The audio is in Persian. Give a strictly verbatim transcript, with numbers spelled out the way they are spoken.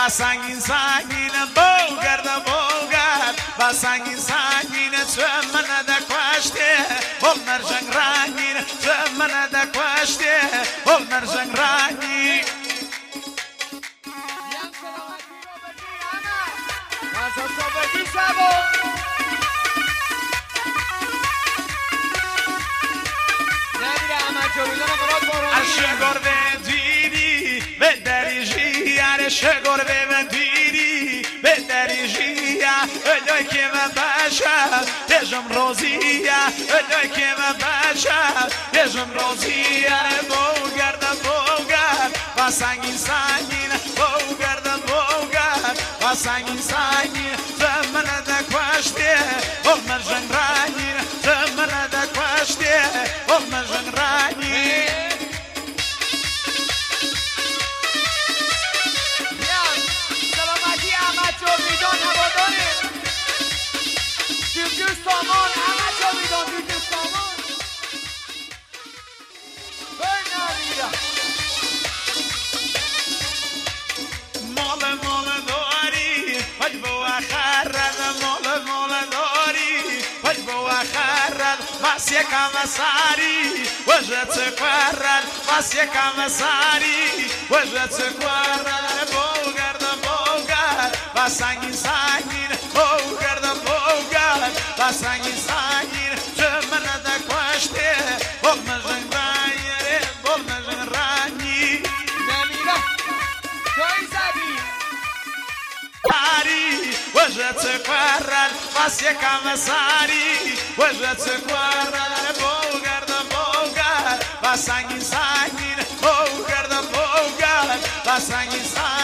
با سنگین سنگین بوگرد بوگرد با سنگین سنگین تو من دکوشته بول مرجنگ رنگین تو من دکوشته بول مرجنگ رنگین Arşegor ve diri ve deriji arşegor ve diri ve deriji öyle ki ve başa dejum roziya öyle ki ve başa dejum roziya bogar da bogar basangin sangin bogar da bogar basangin sangin zamana da kwaşte olmaz rangin zamana da kwaşte olmaz rangin سامان همه جا میدان دیگه سامان مال مال داری پج با خرد مال مال داری پج با خرد بس یکم ساری وجهت قرد بس یکم ساری وجهت قرد بوگرد بوگرد بس سنگین سنگین بوگرد بوگرد بس سنگین سنگین چمن دکوشته بول مجن رنگی بول مجن رنگی نمیره توی زدی ساری وجهت قرد بس یکم ساری وجهت قرد بوگرد بوگرد بس سنگین سنگین بوگرد بوگرد بس سنگین سنگین